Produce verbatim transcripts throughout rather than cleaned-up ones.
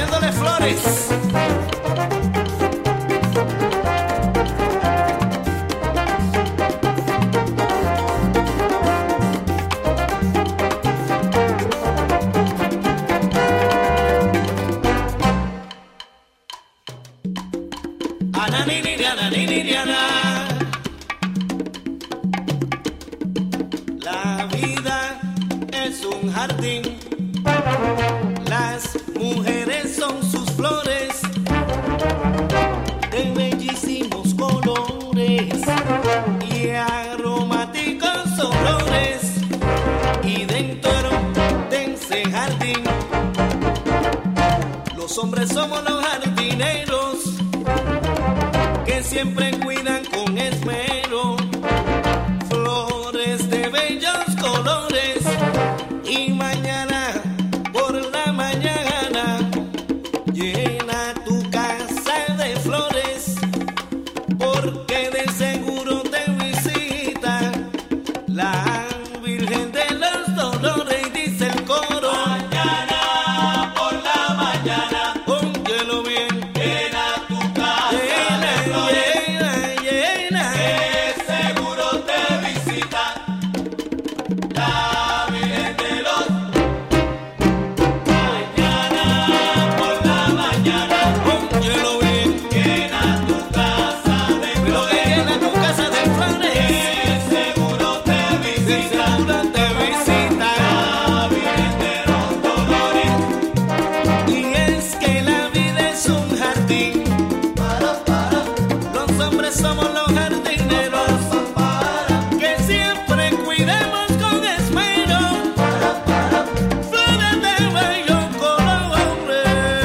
echándole flores. La vida es un jardín, las mujeres son sus flores de bellísimos colores y aromáticos olores, y dentro de ese jardín los hombres somos los jardineros que siempre cuidan con esmero flores de bellos colores, y mañana por la mañana llena tu casa de flores, porque de seguro te visita la Virgen de los Dolores, y dice el coro: mañana por la mañana, óyelo bien, llena tu casa de flores, llena, llena, que seguro te visita la Virgen de los. Mañana por la mañana, óyelo bien, llena tu casa de flores, llena tu casa de flores, que seguro te visita, seguro te visita la Virgen de los Dolores. Y es que la vida es un jardín, para, para, los hombres somos los jardineros, para, que siempre cuidamos con esmero flores de bellos colores.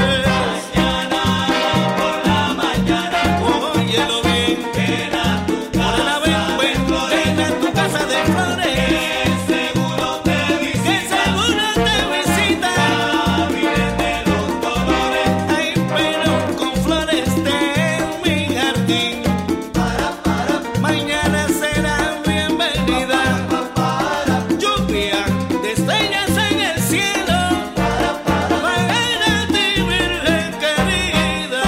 Mañana por la mañana, óyelo bien, llena tu casa de flores, llena tu casa de flores, que seguro te visita, que seguro te visita la Virgen de los Dolores. Ay, pero con flores de mi jardín, para, para, mañana será bienvenida, para, lluvia de estrellas en el cielo, para, para, para ti, Virgen querida.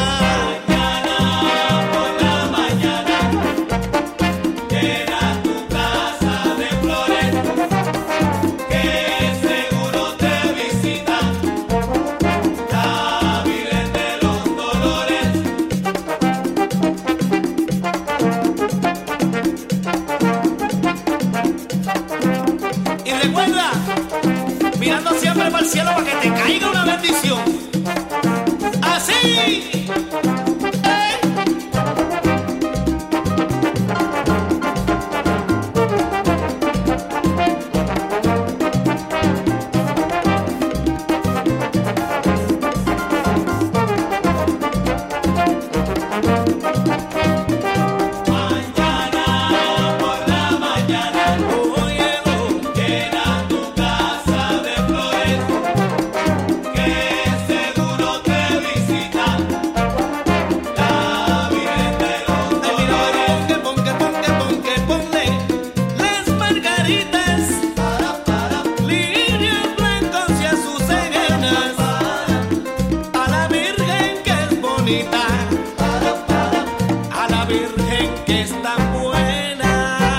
Mañana por la mañana, llena tu casa de flores, que seguro te visita la Virgen de los Dolores. Y recuerda, mirando siempre para el cielo para que te caiga una bendición. Así. ¡Eh! Mañana por la mañana, óyelo, llena tu casa de flores, que seguro te visita la Virgen de los Dolores. Ponque, ponque, ponque, ponque, ponle las margaritas, para, para, lirios blancos y azucenas, para, a la Virgen que es bonita, para, para, a la Virgen que es tan buena.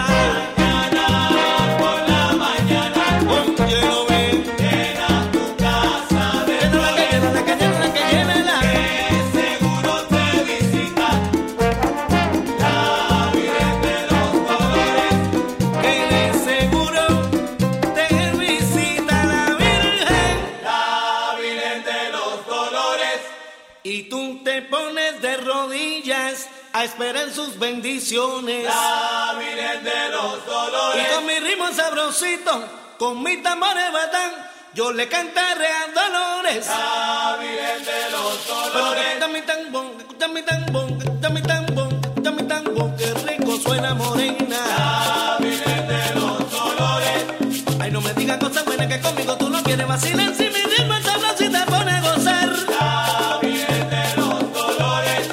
Mañana por la mañana, óyelo bien, llena tu casa de flores, llénala, que llénala, que llénala, que seguro te visita la Virgen de los Dolores, que de seguro te visita la Virgen, la Virgen de los Dolores. Y tú te pones de rodillas a esperar sus bendiciones, la Virgen de los Dolores. Y con mi ritmo sabrosito, con mi tambores batán, yo le cantaré a Dolores, la Virgen de los Dolores. Escucha mi tambón, escucha mi tambón, escucha mi tambón, escucha mi tambón, que rico suena morena, la Virgen de los Dolores. Ay, no me digas cosas buenas, que conmigo tú no quieres vacilar, si mi ritmo es sabroso y te pone a gozar, la Virgen de los Dolores.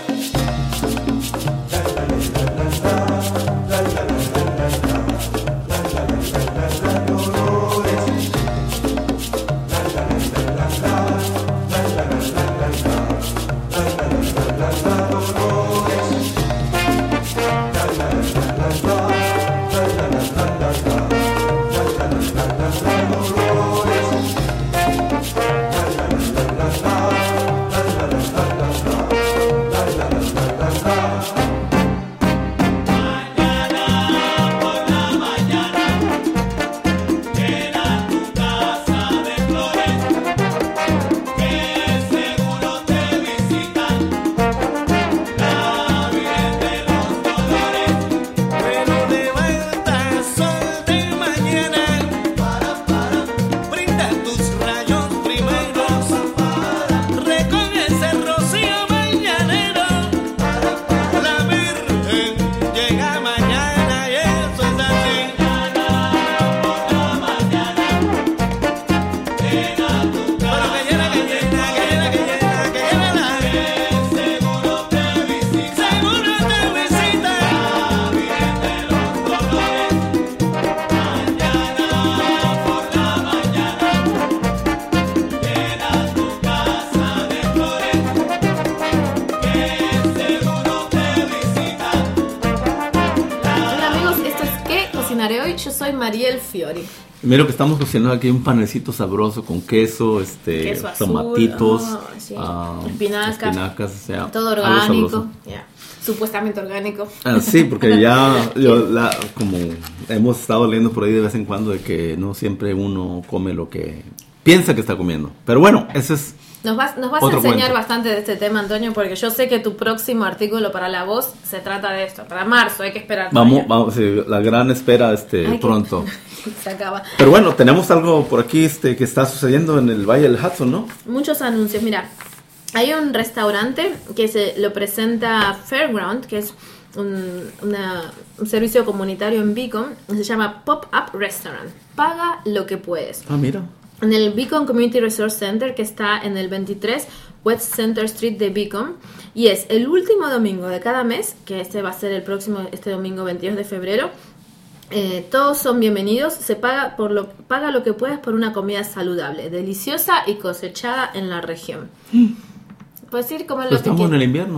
La soy Mariel Fiori. Mira que estamos cocinando aquí un panecito sabroso con queso, este, Queso azul, tomatitos, oh, sí. uh, espinacas, espinacas, o sea, todo algo orgánico, sabroso. yeah. Supuestamente orgánico. Ah, sí, porque ya yo, la, como hemos estado leyendo por ahí de vez en cuando de que no siempre uno come lo que piensa que está comiendo. Pero bueno, ese es Nos vas, nos vas a otro enseñar cuento. bastante de este tema, Antonio, porque yo sé que tu próximo artículo para La Voz se trata de esto. Para marzo hay que esperar. Vamos, vamos, sí, la gran espera este Ay, pronto. que- se acaba. Pero bueno, tenemos algo por aquí este que está sucediendo en el Valle del Hudson, ¿no? Muchos anuncios. Mira, hay un restaurante que se lo presenta Fairground, que es un, una- un servicio comunitario en Beacon. Se llama Pop-Up Restaurant. Paga lo que puedes. Ah, mira. En el Beacon Community Resource Center, que está en el veintitrés West Center Street de Beacon, y es el último domingo de cada mes, que este va a ser el próximo, este domingo veintidós de febrero. Eh, todos son bienvenidos. Se paga por lo paga lo que puedas por una comida saludable, deliciosa y cosechada en la región. Puedes ir comer Pero lo que estamos en quieras. el invierno.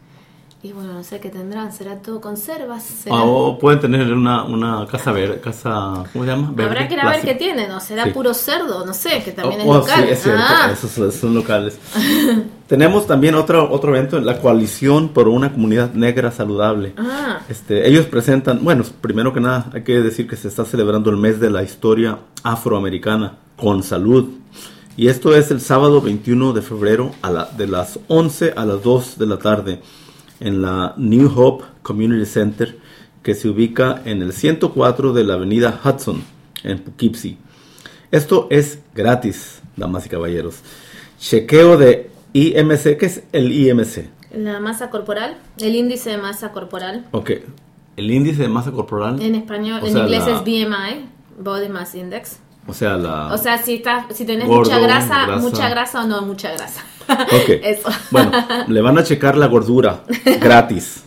Y bueno, no sé qué tendrán, será todo conservas. será- Ah, o pueden tener una, una casa verde, casa, ¿cómo se llama? Verde, Habrá que ir a ver plástico. qué tienen, o será Sí. puro cerdo, no sé, que también Oh, es oh, local. sí, es cierto, Ah. esos son- son locales. Tenemos también otro, otro evento, la Coalición por una Comunidad Negra Saludable. Ah. Este, ellos presentan, bueno, primero que nada hay que decir que se está celebrando el mes de la historia afroamericana con salud. Y esto es el sábado veintiuno de febrero a la, de las once a las dos de la tarde en la New Hope Community Center, que se ubica en el ciento cuatro de la avenida Hudson en Poughkeepsie. Esto es gratis, damas y caballeros. Chequeo de I M C. ¿Qué es el I M C? La masa corporal, el índice de masa corporal. Ok, el índice de masa corporal. En español, O en sea, inglés la- es B M I, Body Mass Index. O sea, la... O sea, si estás, si tenés Gordo, mucha grasa, grasa. mucha grasa o no mucha grasa. Ok. Eso. Bueno, le van a checar la gordura gratis.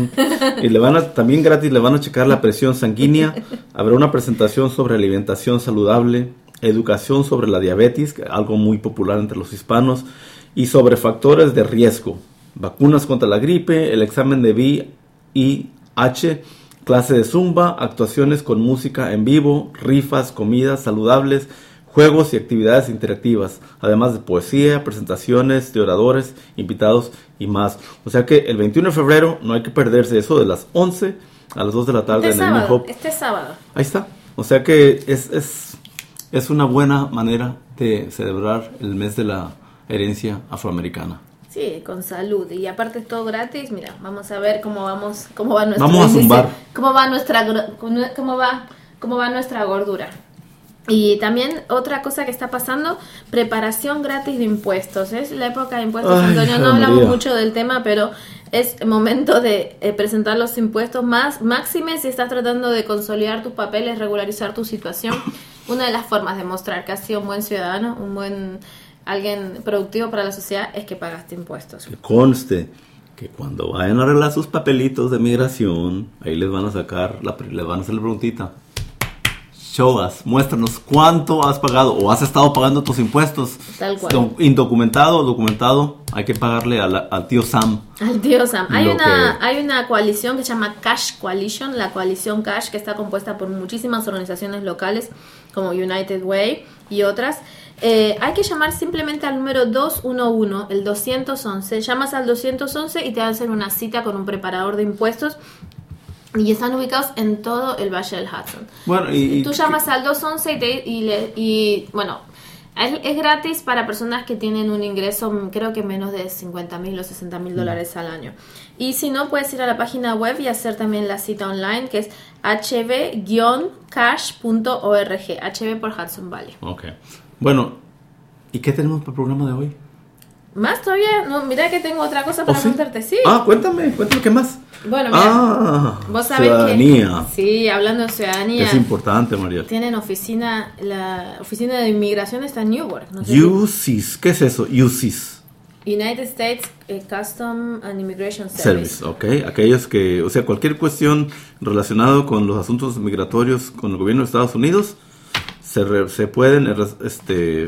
Y le van a, también gratis le van a checar la presión sanguínea. Habrá una presentación sobre alimentación saludable, educación sobre la diabetes, que es algo muy popular entre los hispanos, y sobre factores de riesgo, vacunas contra la gripe, el examen de V I H, clase de zumba, actuaciones con música en vivo, rifas, comidas saludables, juegos y actividades interactivas, además de poesía, presentaciones de oradores, invitados y más. O sea que el veintiuno de febrero no hay que perderse eso de las once a las dos de la tarde Este en el New sábado, Hope. este sábado. Ahí está. O sea que es, es, es una buena manera de celebrar el mes de la herencia afroamericana. Sí, con salud. Y aparte es todo gratis. Mira, vamos a ver cómo vamos, cómo va nuestro Vamos a índice, zumbar. cómo va nuestra gro- cómo va, cómo va nuestra gordura. Y también otra cosa que está pasando, preparación gratis de impuestos. Es la época de impuestos, Ay, Antonio. hija No de hablamos María. mucho del tema, pero es momento de eh, presentar los impuestos más máxime si estás tratando de consolidar tus papeles, regularizar tu situación. Una de las formas de mostrar que has sido un buen ciudadano, un buen alguien productivo para la sociedad, es que pagaste impuestos. Que conste que cuando vayan a arreglar sus papelitos de migración, ahí les van a sacar, la, les van a hacer la preguntita. Show us, muéstranos cuánto has pagado o has estado pagando tus impuestos. Tal cual. Do- Indocumentado o documentado, hay que pagarle a la- al tío Sam. Al tío Sam. Hay Lo una, que- hay una coalición que se llama Cash Coalition, la coalición Cash, que está compuesta por muchísimas organizaciones locales como United Way y otras. Eh, hay que llamar simplemente al número dos uno uno, el doscientos once. Llamas al doscientos once y te hacen una cita con un preparador de impuestos. Y están ubicados en todo el Valle del Hudson. Bueno, y, y- Tú llamas al doscientos once y, te- y, le- y, bueno, es, es gratis para personas que tienen un ingreso, mm, creo que menos de cincuenta mil o sesenta mil dólares al año. Y si no, puedes ir a la página web y hacer también la cita online, que es h b guion cash punto org, H B por Hudson Valley. Ok. Bueno, ¿y qué tenemos para el programa de hoy? ¿Más todavía? No, mira que tengo otra cosa para ¿Oh, sí? contarte, sí. Ah, cuéntame, cuéntame qué más. Bueno, mira, Ah, vos sabés ciudadanía. que... Sí, hablando de Que ciudadanía. es importante, María. Tienen oficina, la oficina de inmigración está en Newark. No sé si- U C I S, ¿qué es eso? U C I S. United States eh, Custom and Immigration Service. Service, ok. Aquellos que, o sea, cualquier cuestión relacionada con los asuntos migratorios con el gobierno de Estados Unidos, se, re- se pueden, eh, este,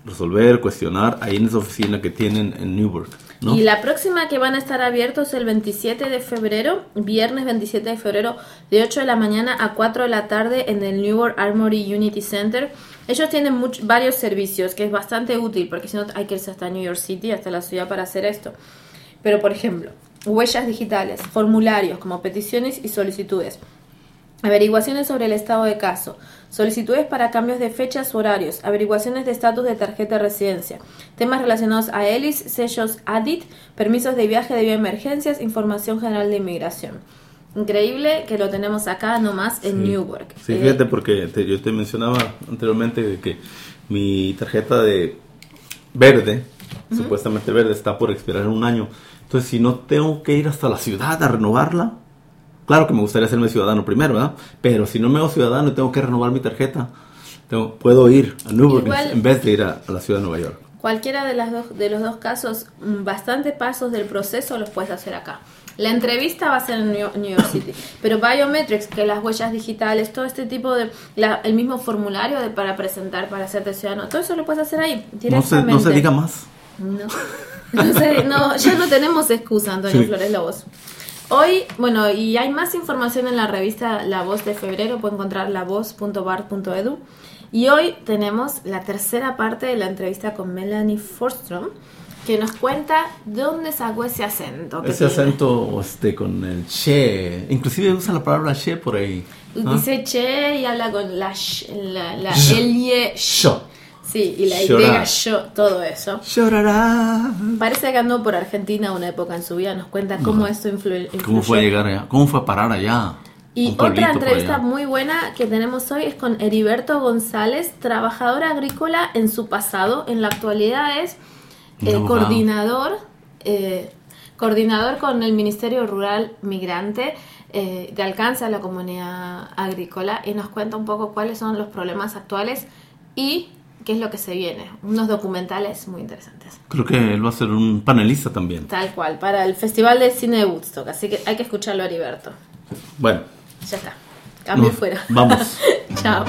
resolver, cuestionar ahí en esa oficina que tienen en Newark, ¿no? Y la próxima que van a estar abiertos el veintisiete de febrero, viernes veintisiete de febrero, de ocho de la mañana a cuatro de la tarde en el Newark Armory Unity Center. Ellos tienen much- varios servicios, que es bastante útil, porque si no hay que irse hasta New York City, hasta la ciudad para hacer esto. Pero, por ejemplo, huellas digitales, formularios como peticiones y solicitudes, averiguaciones sobre el estado de caso, solicitudes para cambios de fechas u horarios, averiguaciones de estatus de tarjeta de residencia, temas relacionados a E L I S, sellos A D I T, permisos de viaje debido a emergencias, información general de inmigración. Increíble que lo tenemos acá nomás en Sí. Newark. Sí, Eh, fíjate, porque te- yo te mencionaba anteriormente de que mi tarjeta de verde, uh-huh. supuestamente verde, está por expirar en un año. Entonces, si no tengo que ir hasta la ciudad a renovarla, claro que me gustaría hacerme ciudadano primero, ¿verdad? Pero si no me hago ciudadano y tengo que renovar mi tarjeta, tengo, puedo ir a Newark Igual, en vez de ir a, a la ciudad de Nueva York. Cualquiera de, las dos, de los dos casos, bastantes pasos del proceso los puedes hacer acá. La entrevista va a ser en New, New York City, pero Biometrics, que las huellas digitales, todo este tipo de, la, el mismo formulario de, para presentar, para hacerte ciudadano, todo eso lo puedes hacer ahí No se, directamente. no se diga más. No, no, se, no, ya no tenemos excusa, Antonio Sí. Flores Lobos. Hoy, bueno, y hay más información en la revista La Voz de febrero, pueden encontrar la voz punto bar punto edu. Y hoy tenemos la tercera parte de la entrevista con Melanie Forsstrom, que nos cuenta dónde sacó ese acento. que Ese tiene. acento este, con el che. Inclusive usa la palabra che por ahí. ¿Ah? Dice che y habla con la sh, la, la Sh. L, sh. Sho. Sí, y la Llorar. Y, yo, todo eso. Llorará. Parece que andó por Argentina una época en su vida, nos cuenta cómo No. esto influ- influyó. ¿Cómo fue a llegar allá? ¿Cómo fue a parar allá? Y Un pueblito otra por entrevista allá. muy buena que tenemos hoy es con Heriberto González, trabajador agrícola en su pasado, en la actualidad es eh, No, wow. coordinador, eh, coordinador con el Ministerio Rural Migrante eh, de alcance a la comunidad agrícola, y nos cuenta un poco cuáles son los problemas actuales y qué es lo que se viene. Unos documentales muy interesantes. Creo que él va a ser un panelista también. Tal cual, para el Festival de Cine de Woodstock, así que hay que escucharlo a Heriberto. Bueno, Ya está, cambio y no, fuera. vamos. Chao.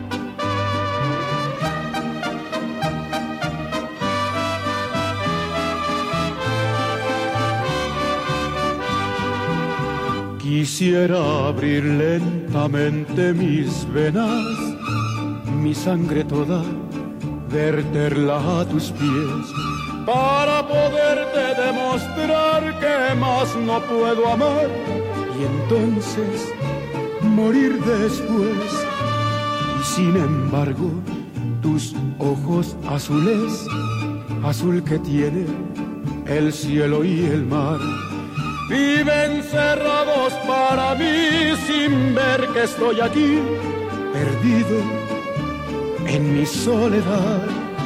Quisiera abrir lentamente mis venas, mi sangre toda, verterla a tus pies, para poderte demostrar que más no puedo amar, y entonces morir después. Y sin embargo, tus ojos azules, azul que tiene el cielo y el mar, viven cerrados para mí sin ver que estoy aquí, perdido en mi soledad.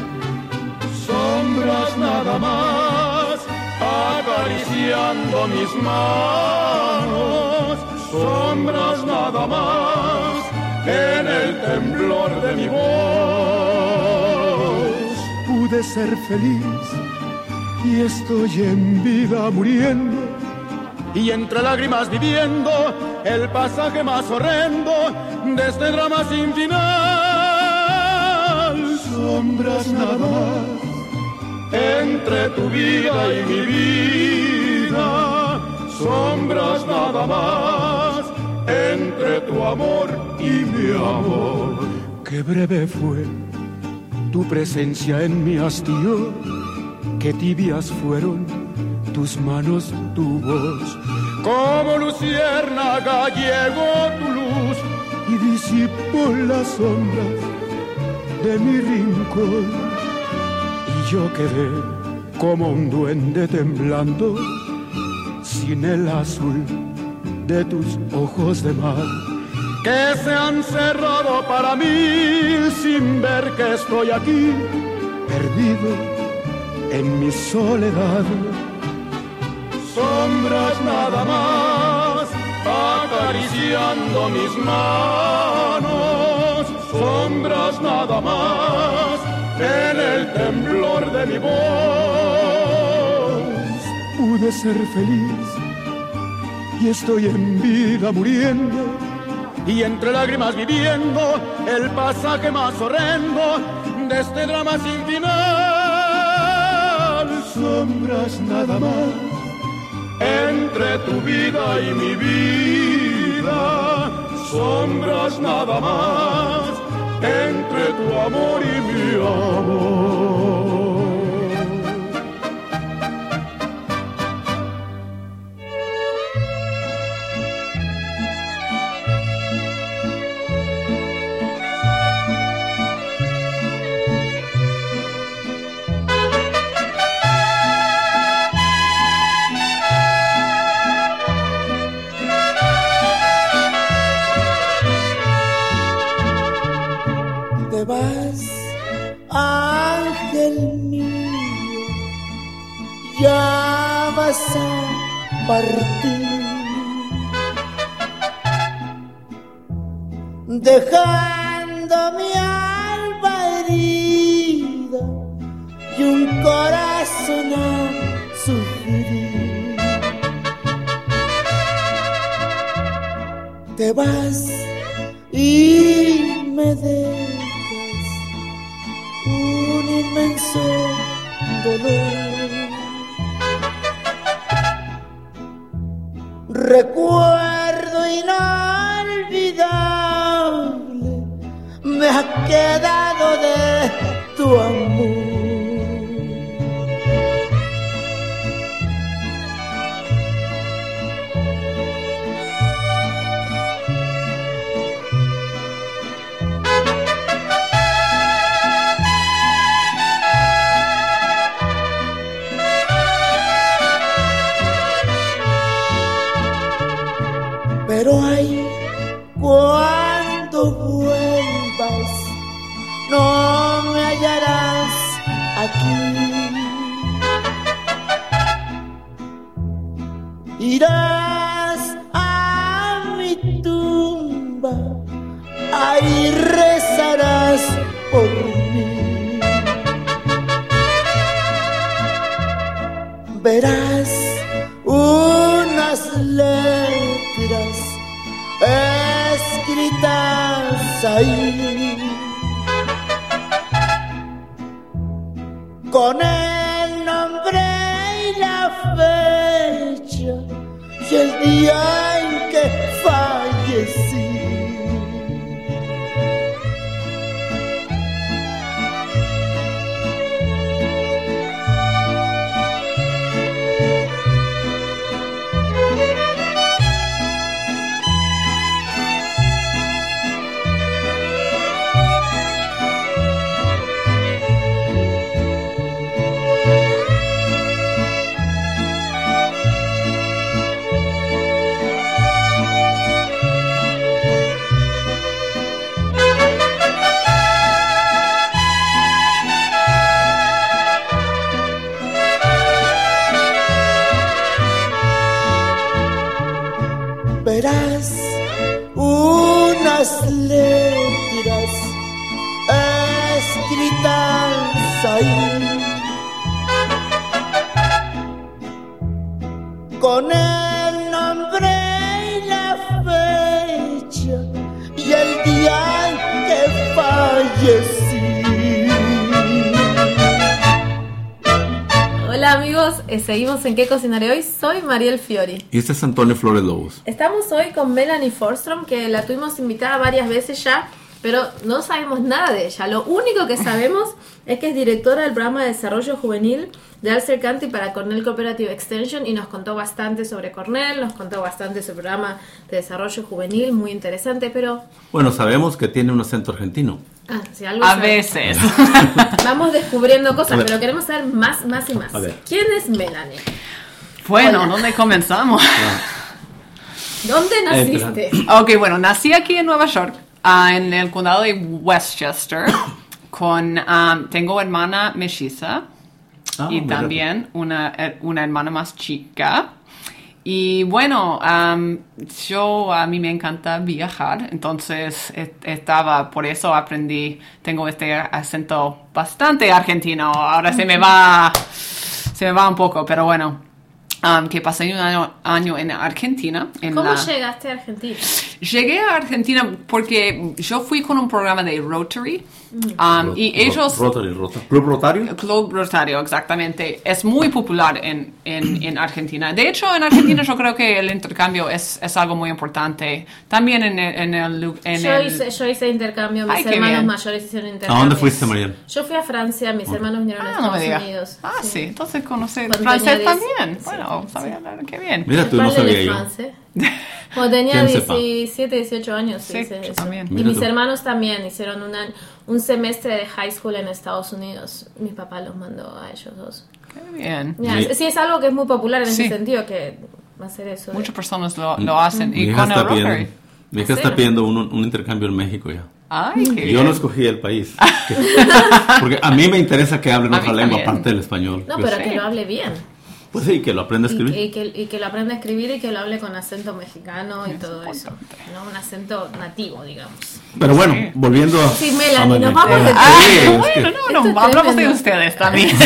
Sombras nada más, acariciando mis manos. Sombras nada más, en el temblor de mi voz. Pude ser feliz y estoy en vida muriendo, y entre lágrimas viviendo el pasaje más horrendo de este drama sin final. Sombras nada más entre tu vida y mi vida. Sombras nada más entre tu amor y mi amor. Qué breve fue tu presencia en mi hastío, qué tibias fueron tus manos, tu voz. Como luciérnaga llegó tu luz y disipó las sombras de mi rincón. Y yo quedé como un duende temblando, sin el azul de tus ojos de mar, que se han cerrado para mí sin ver que estoy aquí, perdido en mi soledad. Sombras nada más, acariciando mis manos. Sombras nada más, en el temblor de mi voz. Pude ser feliz y estoy en vida muriendo, y entre lágrimas viviendo el pasaje más horrendo de este drama sin final. Sombras nada más entre tu vida y mi vida. Sombras nada más entre tu amor y mi amor. Te vas, ángel mío, ya vas a partir, dejando mi alma herida y un corazón a sufrir. Te vas y me dejas un inmenso dolor. Recuerdo inolvidable me ha quedado de tu amor. Pero ay, cuando vuelvas, no me hallarás aquí. Irás a mi tumba, ahí rezarás por mí. Verás unas letras escritas ahí con el nombre y la fecha y el día en que fallecí. Verás unas letras escritas ahí con el nombre y la fecha y el día en que fallecí. Hola amigos, eh, seguimos en ¿Qué cocinaré hoy? Soy Mariel Fiori. Y este es Antonio Flores Lobos. Estamos hoy con Melanie Forsstrom, que la tuvimos invitada varias veces ya, pero no sabemos nada de ella. Lo único que sabemos es que es directora del programa de desarrollo juvenil de Ulster County para Cornell Cooperative Extension y nos contó bastante sobre Cornell, nos contó bastante sobre el programa de desarrollo juvenil, muy interesante, pero... Bueno, sabemos que tiene un acento argentino. Ah, si algo A sabe. veces. Vamos descubriendo cosas, A ver. pero queremos saber más, más y más. A ver. ¿Quién es Melanie? Bueno, Hola. ¿dónde comenzamos? ¿Dónde naciste? Ok, bueno, nací aquí en Nueva York, uh, en el condado de Westchester, con, um, tengo hermana melliza Ah, y mira. también una, her- una hermana más chica. Y bueno, um, yo, a mí me encanta viajar, entonces est- estaba, por eso aprendí, tengo este acento bastante argentino, ahora se me va, se me va un poco, pero bueno, um, que pasé un año, año en Argentina. En ¿Cómo la, llegaste a Argentina? Llegué a Argentina porque yo fui con un programa de Rotary um, Rot- y Rot- ellos... Rotary, Rotary. ¿Club Rotario? Club Rotario, exactamente. Es muy popular en, en, en Argentina. De hecho, en Argentina yo creo que el intercambio es, es algo muy importante. También en el... En el, en Yo el- hice, yo hice intercambio, mis Ay, qué hermanos bien. mayores hicieron intercambio. ¿A dónde fuiste, Mariel? Yo fui a Francia, mis hermanos vinieron a Ah, no me Estados digas. Unidos. Ah, sí. Entonces conocer Cuando francés tenía diez, también. sí, Bueno, sí. sabía hablar. Qué bien. Mira, tú no Parle sabía de yo. France. Cuando tenía ¿Quién sepa? diecisiete, dieciocho años, Sí, hice yo eso. también. Y Mira mis tú. hermanos también hicieron una, un semestre de high school en Estados Unidos. Mi papá los mandó a ellos dos. Qué bien. Ya, Mi- sí, es algo que es muy popular en Sí. ese sentido, que hacer eso. de- Muchas personas lo, lo hacen. Mi Y hija con el está pidiendo, Rotary. mi hija ¿En está serio? pidiendo un, un intercambio en México ya. Ay, qué Yo bien. no escogí el país. Que- porque a mí me interesa que hablen A otra mí lengua también. aparte del español. No, Yo pero sé. que lo hable bien. Pues sí, que lo aprenda a Y, escribir. y que, y que lo aprenda a escribir y que lo hable con acento mexicano y todo eso. ¿No? Un acento nativo, digamos. Pero bueno, Sí. volviendo a... Sí, Melanie, a Manuel. nos vamos de Sí, Ah, es que- bueno, no, no, Esto es hablamos de tremendo. ustedes también.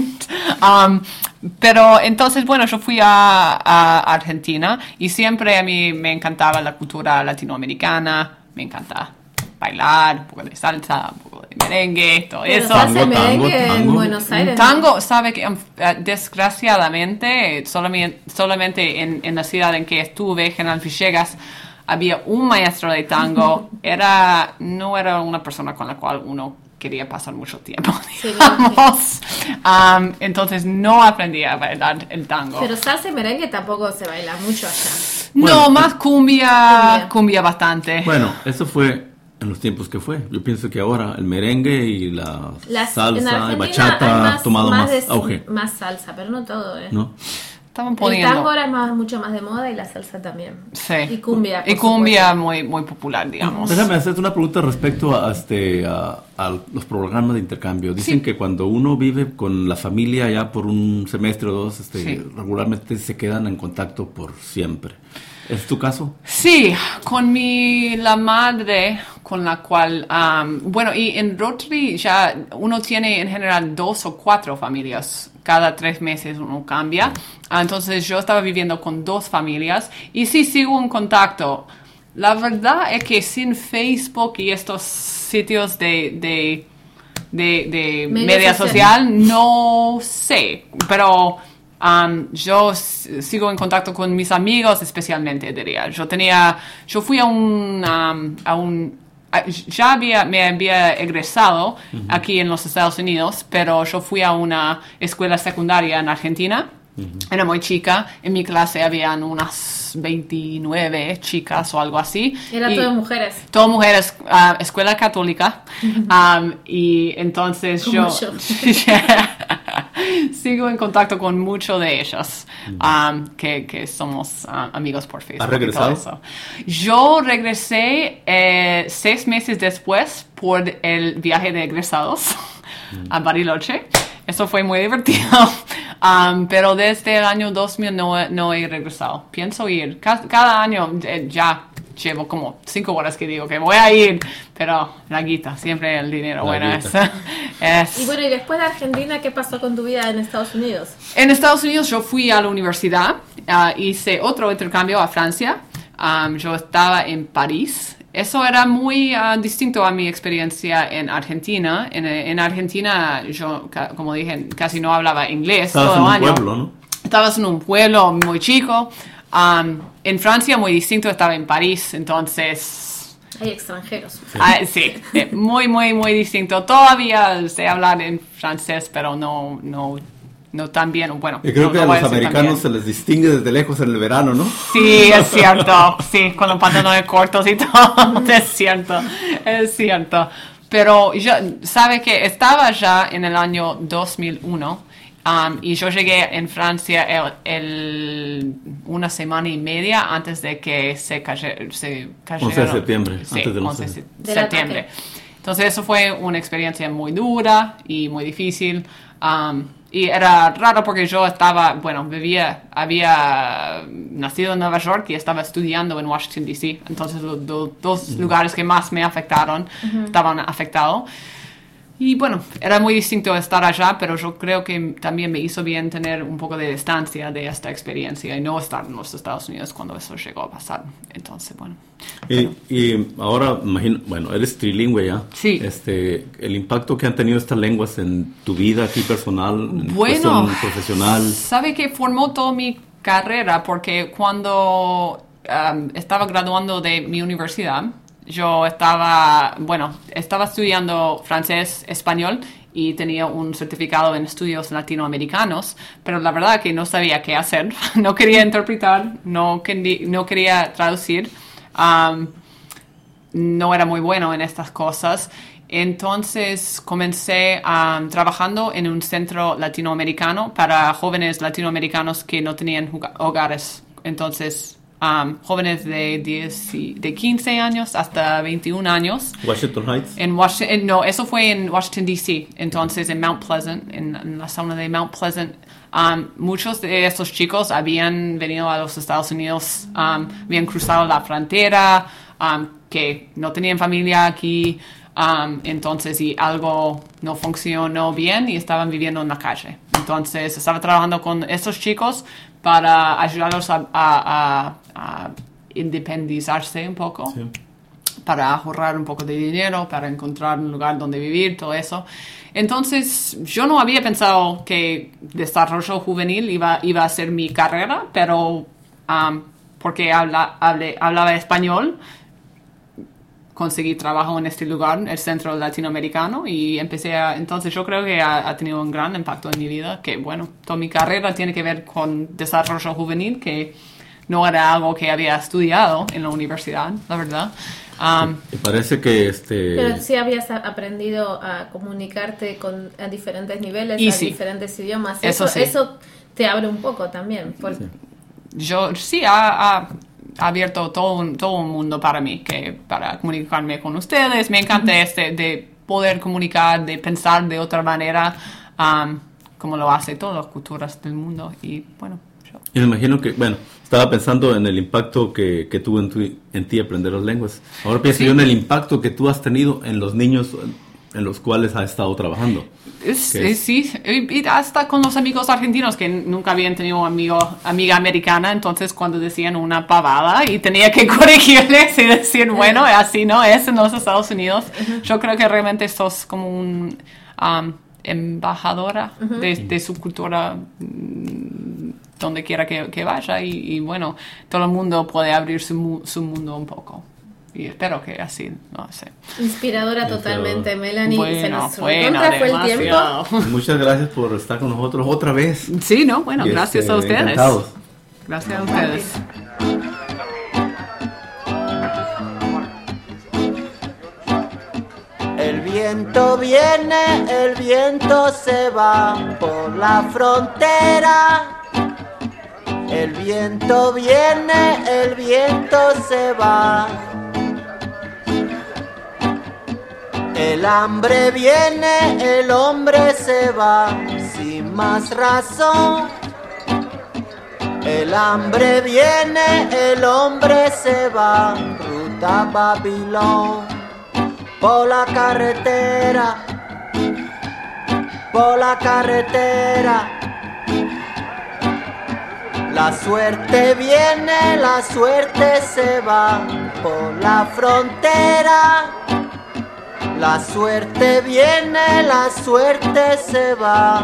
Um, pero entonces, bueno, yo fui a, a Argentina y siempre a mí me encantaba la cultura latinoamericana, me encanta bailar, un poco de salsa, un poco de merengue, todo Pero eso. salsa y Tango, tango, merengue en tango. Buenos Aires. ¿no? Tango, sabe que um, eh, desgraciadamente, solamente, solamente en, en la ciudad en que estuve, General Villegas, había un maestro de tango. Era, no era una persona con la cual uno quería pasar mucho tiempo, Sí, digamos. Um, entonces no aprendí a bailar el tango. Pero salsa y merengue tampoco se baila mucho allá. no, Bueno, más cumbia, Cumbia. cumbia bastante. Bueno, eso fue en los tiempos que fue. Yo pienso que ahora el merengue y la Las- en salsa y Argentina bachata hay ha tomado más, de- auge, más salsa, pero no todo, ¿eh? ¿no? Estaban El poniendo... tango ahora es más, mucho más de moda y la salsa también. Sí. Y cumbia. Y por cumbia supuesto. muy, muy popular, digamos. Déjame hacerte una pregunta respecto a, este, a, a los programas de intercambio. Dicen Sí. que cuando uno vive con la familia ya por un semestre o dos, este, Sí. regularmente se quedan en contacto por siempre. ¿Es tu caso? Sí, con mi, la madre con la cual, um, bueno, y en Rotary ya uno tiene en general dos o cuatro familias, cada tres meses uno cambia, Ah, entonces yo estaba viviendo con dos familias y sí sigo en contacto. La verdad es que sin Facebook y estos sitios de, de, de, de Media media social. social, no sé, pero... Um, yo s- sigo en contacto con mis amigos, especialmente, diría. Yo tenía, yo fui a un, um, a un, a- ya había, me había egresado aquí en los Estados Unidos, pero yo fui a una escuela secundaria en Argentina. Era muy chica. En mi clase habían unas veintinueve chicas o algo así. Era Y- todo de mujeres. Todas mujeres, ah, escuela católica. Um, y entonces Como yo, yo. sigo en contacto con muchos de ellos, um, que, que somos ah, amigos por Facebook. ¿Has y todo regresado? eso. Yo regresé eh, seis meses después por el viaje de egresados a Bariloche. Eso fue muy divertido. Um, pero desde el año dos mil no, no he regresado. Pienso ir. Ca- Cada, año eh, ya llevo como cinco horas que digo que voy a ir. Pero la guita, siempre el dinero. La Bueno, es, guita. Y es- bueno, y después de Argentina, ¿qué pasó con tu vida en Estados Unidos? En Estados Unidos yo fui a la universidad. ah, hice otro intercambio a Francia. Um, yo estaba en París. Eso era muy ah, distinto a mi experiencia en Argentina. En, en Argentina, yo, ca- como dije, casi no hablaba inglés Estabas todo en el un año. pueblo, ¿no? Estabas en un pueblo muy chico. Um, en Francia, muy distinto, estaba en París. Entonces, Hay extranjeros. ah, sí, eh, muy, muy, muy distinto. Todavía sé hablar en francés, pero no, no, no tan bien. Bueno, Y creo no- que no a voy los decir tan americanos bien. se les distingue desde lejos en el verano, ¿no? Sí, es cierto. Sí, con los pantalones cortos y todo. Es cierto. Es cierto. Pero yo, sabe que estaba ya en el año dos mil uno um, y yo llegué en Francia el, el- una semana y media antes de que se cayera. Se cayera once de septiembre, Sí, antes del once once. de Del septiembre. ataque. Entonces eso fue una experiencia muy dura y muy difícil. um, y era raro porque yo estaba, bueno, vivía, había nacido en Nueva York y estaba estudiando en Washington, D C. Entonces los dos lugares que más me afectaron estaban afectados. Y bueno, era muy distinto estar allá, pero yo creo que también me hizo bien tener un poco de distancia de esta experiencia y no estar en los Estados Unidos cuando eso llegó a pasar. Entonces, bueno. Y, y ahora, imagino, bueno, eres trilingüe ya. Sí. Este, el impacto que han tenido estas lenguas en tu vida aquí personal, en Bueno, cuestión profesional. Sabe que formó toda mi carrera porque cuando um, estaba graduando de mi universidad, yo estaba, bueno, estaba estudiando francés, español y tenía un certificado en estudios latinoamericanos, pero la verdad que no sabía qué hacer. No quería interpretar, no, quería, no quería traducir. Um, no era muy bueno en estas cosas. Entonces comencé um, trabajando en un centro latinoamericano para jóvenes latinoamericanos que no tenían hogares. Entonces, um, jóvenes de, diez, de quince años hasta veintiún años. Washington Heights. En Washington, no, eso fue en Washington, D C Entonces, en Mount Pleasant, en, en la zona de Mount Pleasant. Um, muchos de estos chicos habían venido a los Estados Unidos, um, habían cruzado la frontera, um, que no tenían familia aquí. Um, entonces, y algo no funcionó bien y estaban viviendo en la calle. Entonces, estaba trabajando con estos chicos para ayudarlos a, a, a, a independizarse un poco, Sí. para ahorrar un poco de dinero, para encontrar un lugar donde vivir, todo eso. Entonces, yo no había pensado que desarrollo juvenil iba, iba a ser mi carrera, pero um, porque habla, hable, hablaba español, conseguí trabajo en este lugar, el centro latinoamericano, y empecé a... Entonces yo creo que ha, ha tenido un gran impacto en mi vida, que bueno, toda mi carrera tiene que ver con desarrollo juvenil, que no era algo que había estudiado en la universidad, la verdad. Um, Me parece que este... Pero sí habías a- aprendido a comunicarte con, a diferentes niveles, Y a sí. diferentes idiomas. Eso Eso, sí. eso te abre un poco también. por- yo sí ha, ha abierto todo un, todo un mundo para mí, que para comunicarme con ustedes. Me encanta este de poder comunicar, de pensar de otra manera, um, como lo hace todas las culturas del mundo. Y bueno, yo... Y me imagino que, bueno, estaba pensando en el impacto que, que tuvo en, tu, en ti aprender las lenguas. Ahora pienso Sí. yo en el impacto que tú has tenido en los niños en los cuales has estado trabajando. Es, ¿Qué es- sí, y y hasta con los amigos argentinos que nunca habían tenido amigo, amiga americana, entonces cuando decían una pavada y tenía que corregirles y decir, bueno, así no es en los Estados Unidos. Yo creo que realmente sos como un um, embajadora de, de su cultura mm, donde quiera que, que vaya y, y bueno, todo el mundo puede abrir su, mu- su mundo un poco. Y espero que así, no sé. Inspiradora Eso. totalmente, Melanie. Se Bueno, nos bueno, recontra fue el tiempo. demasiado. Muchas gracias por estar con nosotros otra vez. Sí, ¿no? Bueno, Y, gracias este, a ustedes. encantados. Gracias a ustedes. El viento viene, el viento se va por la frontera. El viento viene, el viento se va. El hambre viene, el hombre se va sin más razón. El hambre viene, el hombre se va, ruta Babilón, por la carretera, por la carretera. La suerte viene, la suerte se va, por la frontera. La suerte viene, la suerte se va.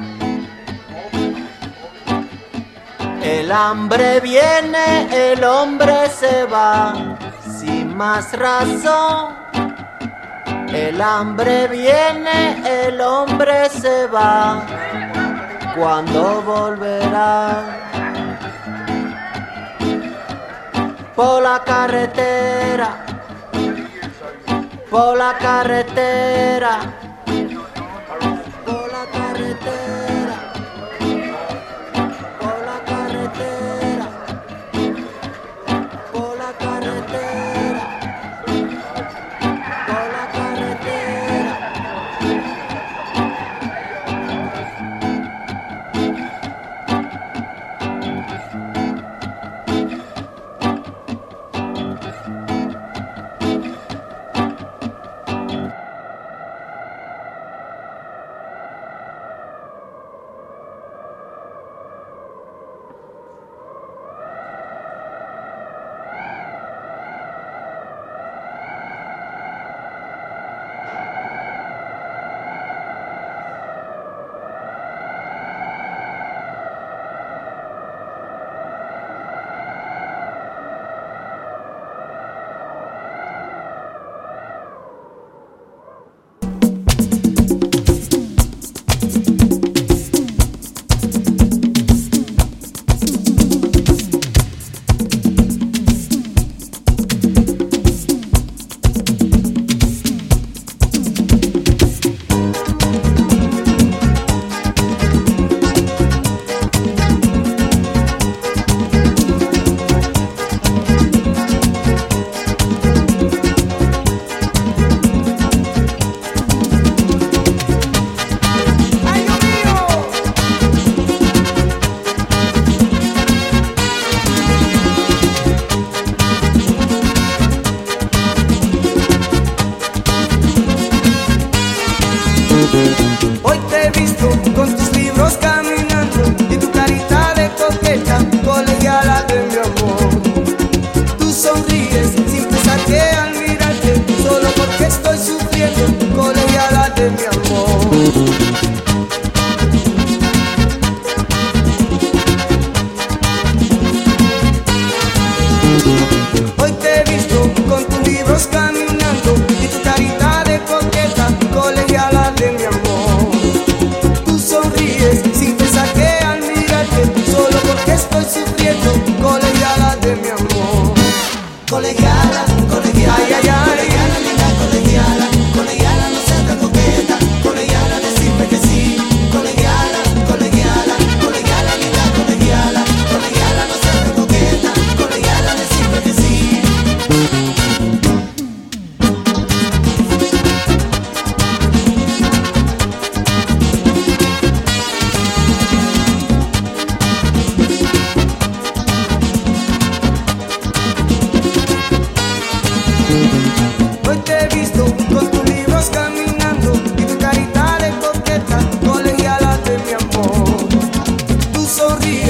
El hambre viene, el hombre se va, sin más razón. El hambre viene, el hombre se va, ¿cuándo volverá? Por la carretera, por la carretera, por la carretera, por la carretera, por la carretera, por la carretera.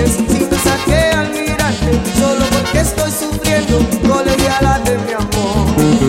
sonríes sin pensar que al mirarte, solo porque estoy sufriendo, colegiala de mi amor.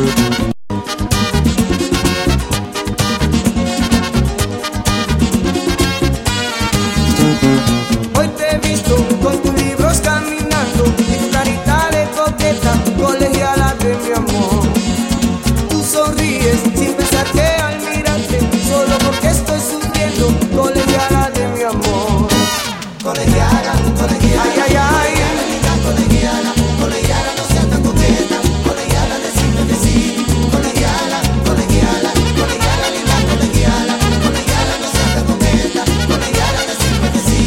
Hoy te he visto con tus libros caminando y tu carita de coqueta, colegiala de mi amor. Tú sonríes sin pensar que al mirarte, solo porque estoy sufriendo, colegiala de mi amor. Colegiala, colegiala, ay, ay, ay. Colegiala, colegiala, no seas tan coqueta. Colegiala, decime que sí. Colegiala, colegiala, colegiala, linda colegiala. Colegiala, no seas tan coqueta. Colegiala, decime que sí.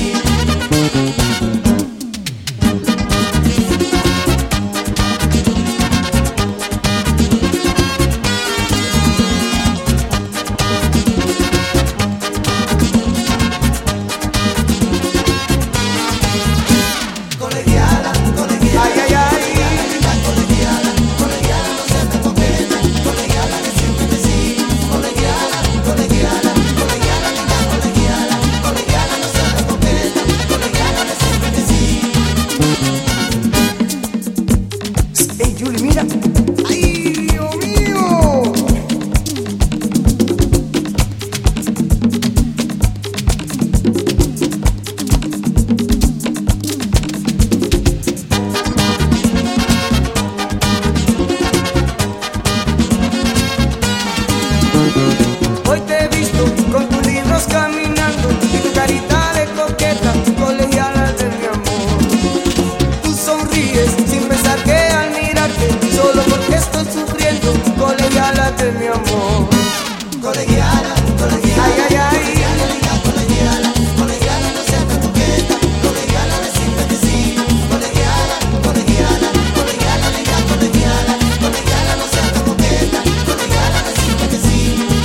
Colegiala, colegiala, ay, ay, ay. Colegiala, colegiala, no seas tan coqueta. Colegiala, decime que sí. Colegiala, colegiala, colegiala, linda colegiala. Colegiala, no seas tan coqueta. Colegiala, decime que sí. Ey, Julie, mira. Ay, Dios mío. Hoy te he visto con tus libros caminando y tu carita de coqueta, colegiala de mi amor. Tú sonríes sin pensar que al mirarte, solo porque estoy sufriendo, colegiala de mi amor. Colegiala, colegiala, ay, ay, ay. Colegiala, colegiala, no seas tan coqueta. Colegiala, decime que sí. Colegiala, colegiala, colegiala, linda colegiala. Colegiala, no seas tan coqueta. Colegiala, decime que sí.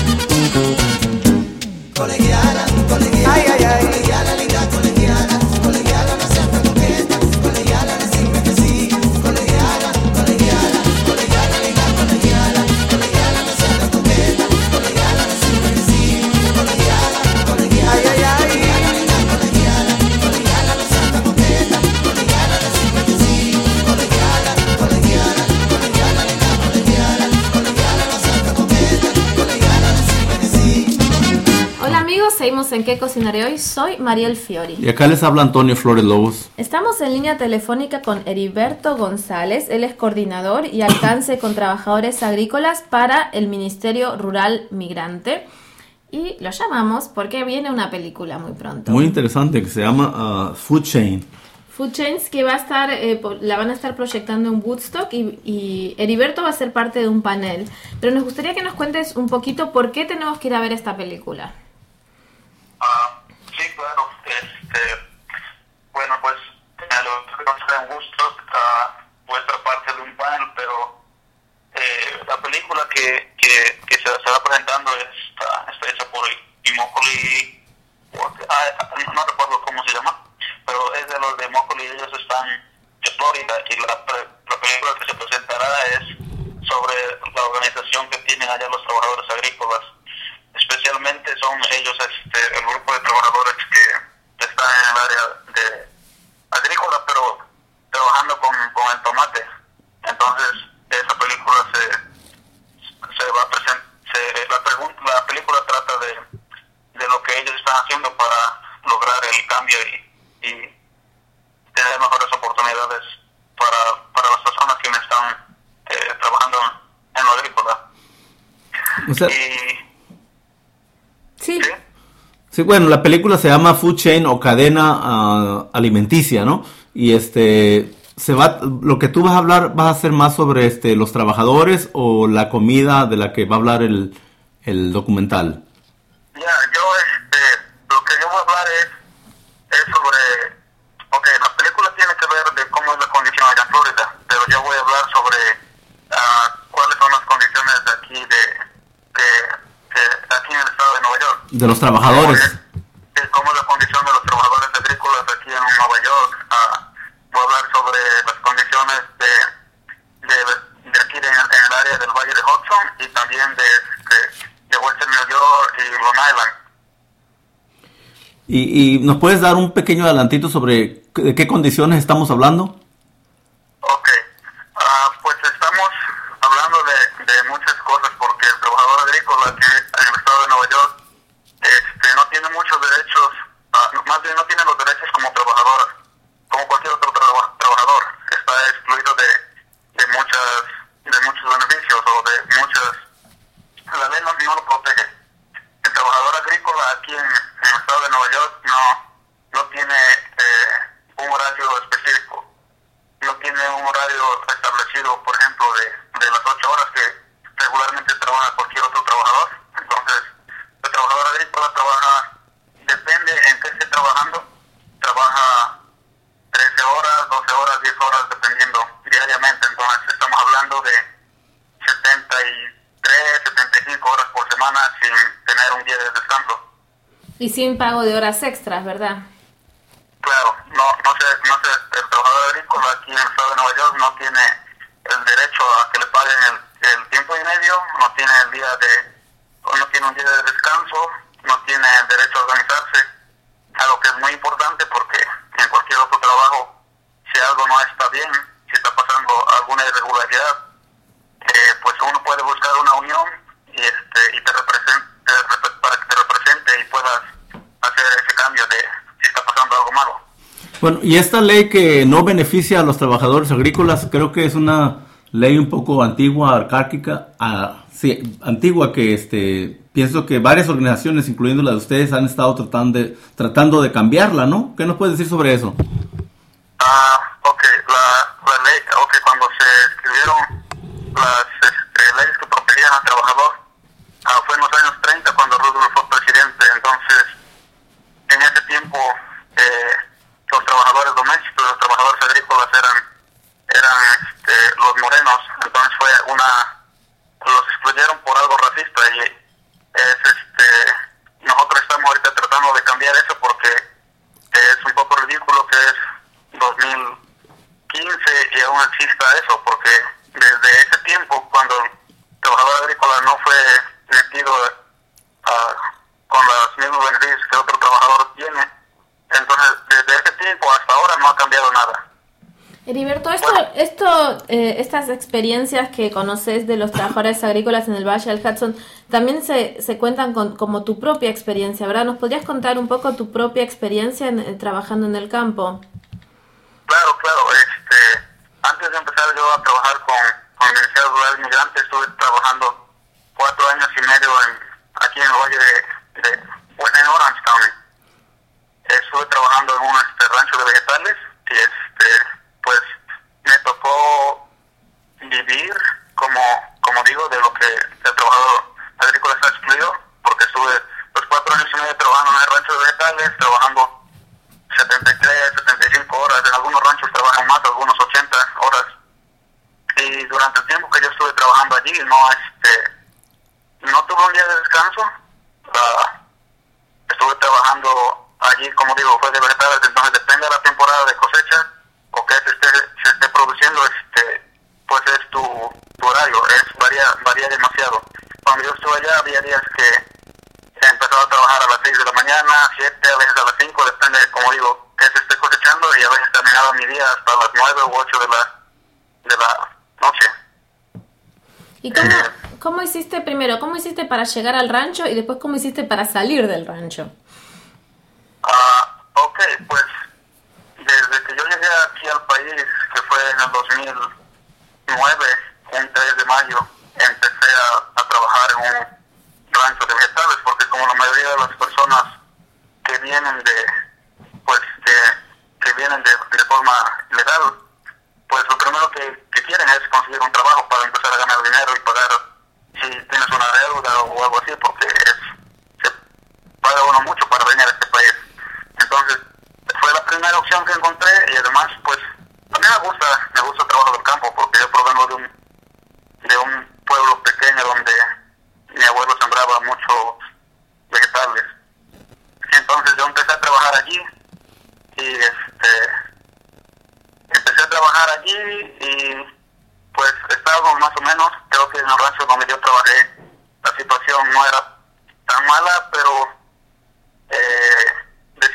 Colegiala, colegiala, ay, ay, ay. Colegiala, linda colegiala. Colegiala, no seas tan coqueta. Colegiala, decime que sí. Colegiala, colegiala, colegiala, linda colegiala. Colegiala, no seas tan coqueta. Colegiala, decime que sí. Colegiala, colegiala, ay, ay, ay. Linda colegiala. Colegiala, no seas tan coqueta. Colegiala, decime que sí. Colegiala, colegiala, colegiala, linda colegiala. Colegiala, no seas tan coqueta. Colegiala, decime que sí. Hola amigos, seguimos en ¿Qué cocinaré hoy? Soy Mariel Fiori. Y acá les habla Antonio Flores Lobos. Estamos en línea telefónica con Heriberto González, él es coordinador y alcance con trabajadores agrícolas para el Ministerio Rural Migrante. Y lo llamamos porque viene una película muy pronto. Muy interesante, que se llama uh, Food Chain. Food Chains, que va a estar, eh, po- la van a estar proyectando en Woodstock y, y Heriberto va a ser parte de un panel. Pero nos gustaría que nos cuentes un poquito por qué tenemos que ir a ver esta película. Ah, sí, claro. Este, bueno, pues a lo que vamos a hacer en Woodstock, uh, vuestra parte de un panel, pero eh, la película que, que, que se estará presentando está, está hecha por Immokalee, ah, no recuerdo cómo se llama, pero es de los de Immokalee, ellos están de Florida, y la, la película que se presentará es sobre la organización que tienen allá los trabajadores agrícolas. Especialmente son ellos este, el grupo de trabajadores que están en el área de agrícola, pero trabajando con, con el tomate. Entonces, esa película se, se va a presentar, la, pregun- la película trata de, de lo que ellos están haciendo para lograr el cambio y, y tener mejores oportunidades para, para las personas que están eh, trabajando en lo agrícola. O sea, Y Sí, ¿sí? sí, bueno, la película se llama Food Chain o cadena uh, alimenticia, ¿no? Y este se va, lo que tú vas a hablar, vas a hacer más sobre este los trabajadores o la comida de la que va a hablar el, el documental. Ya, yo, este, lo que yo voy a hablar es, es sobre, ok, la película tiene que ver de cómo es la condición allá en Florida, pero yo voy a hablar sobre uh, cuáles son las condiciones de aquí, de, que, que aquí en el estado de Nueva York. De los trabajadores. Eh, cómo es la condición de los trabajadores agrícolas aquí en Nueva York. Uh, voy a hablar sobre las condiciones de, de, de aquí de, en el área del Valle de Hudson y también de, de, de Western New York y Long Island. ¿Y, y nos puedes dar un pequeño adelantito sobre de qué condiciones estamos hablando? Ok, uh, pues estamos hablando de, de muchas cosas porque el trabajador agrícola aquí en el estado de Nueva York este, no tiene muchos derechos, uh, más bien no tiene los derechos como trabajador, como cualquier otro traba, trabajador. Está excluido de, de, muchas, de muchos beneficios o de muchas... La ley no, no lo protege. El trabajador agrícola aquí en, en el estado de Nueva York no, no tiene eh, un horario específico. No tiene un horario establecido, por ejemplo, de, de las ocho horas que regularmente trabaja cualquier otro trabajador. Entonces, el trabajador agrícola trabaja, depende en qué esté trabajando, trabaja trece horas, doce horas, diez horas, dependiendo diariamente. Entonces, estamos hablando de setenta y tres, setenta y cinco horas por semana sin tener un día de descanso. Y sin pago de horas extras, ¿verdad? Claro, no, no sé, no sé, el trabajador agrícola aquí en el estado de Nueva York no tiene el derecho a que le paguen el, el tiempo y medio, no tiene el día de, no tiene un día de descanso, no tiene el derecho a organizarse, algo que es muy importante porque en cualquier otro trabajo, si algo no está bien, si está pasando alguna irregularidad, eh, pues uno puede buscar una unión y este y te represente, te, para que te represente y puedas hacer ese cambio de si está pasando algo malo. Bueno, y esta ley que no beneficia a los trabajadores agrícolas, creo que es una ley un poco antigua, arcaica, uh, sí, antigua que este pienso que varias organizaciones, incluyendo la de ustedes, han estado tratando de, tratando de cambiarla, ¿no? ¿Qué nos puedes decir sobre eso? Ah, uh, ok, la, la ley, ok, cuando se escribieron las este, leyes que protegían al trabajador, uh, fue en los años treinta cuando Roosevelt fue presidente. Entonces, en ese tiempo, eh, los trabajadores domésticos, los trabajadores agrícolas eran eran este, los morenos. Entonces fue una, los excluyeron por algo racista y es este, nosotros estamos ahorita tratando de cambiar eso porque es un poco ridículo que es dos mil quince y aún exista eso, porque desde ese tiempo, cuando el trabajador agrícola no fue metido uh, con los mismos beneficios que otro trabajador tiene, entonces desde ese tiempo hasta ahora no ha cambiado nada. Heriberto, esto, bueno. esto eh, estas experiencias que conoces de los trabajadores agrícolas en el Valle del Hudson también se, se cuentan con, como tu propia experiencia, ¿verdad? ¿Nos podrías contar un poco tu propia experiencia en, en, trabajando en el campo? Claro, claro. Este, antes de empezar yo a trabajar con, con la Universidad Rural Migrante, estuve trabajando cuatro años y medio en, aquí en el Valle de, de bueno, en Orange County. Estuve trabajando en un este, rancho de vegetales y este, pues me tocó vivir, como como digo, de lo que el trabajador agrícola está excluido, porque estuve los cuatro años y medio trabajando en el rancho de vegetales, trabajando setenta y tres, setenta y cinco horas, en algunos ranchos trabajan más, algunos ochenta horas, y durante el tiempo que yo estuve trabajando allí, no este no tuve un día de descanso. Uh, estuve trabajando allí, como digo, fue de vegetales, entonces depende de la temporada de cosecha o que se esté, se esté produciendo, este pues es tu, tu horario, es varía, varía demasiado. Cuando yo estuve allá había días que empezaba a trabajar a las seis de la mañana, siete, a veces a las cinco, depende, como digo, que se esté cosechando, y a veces terminaba mi día hasta las nueve u ocho de la, de la noche. ¿Y cómo, eh, cómo hiciste primero, cómo hiciste para llegar al rancho y después cómo hiciste para salir del rancho? Ah, uh, ok, pues desde que yo llegué aquí al país, que fue en el dos mil nueve, un tres de mayo, empecé a, a trabajar en un rancho de vegetales, porque como la mayoría de las personas que vienen de, pues, de, que vienen de, de forma legal, pues lo primero que, que quieren es conseguir un trabajo para empezar a ganar dinero y pagar, si tienes una deuda o algo así, porque es, se paga uno mucho para venir a este país. Entonces, fue la primera opción que encontré, y además, pues, a mí me gusta, me gusta el trabajo del campo, porque yo provengo de un, de un pueblo pequeño donde mi abuelo sembraba muchos vegetales. Entonces yo empecé a trabajar allí, y este, empecé a trabajar allí, y pues estábamos más o menos, creo que en el rancho donde yo trabajé, la situación no era tan mala, pero eh, de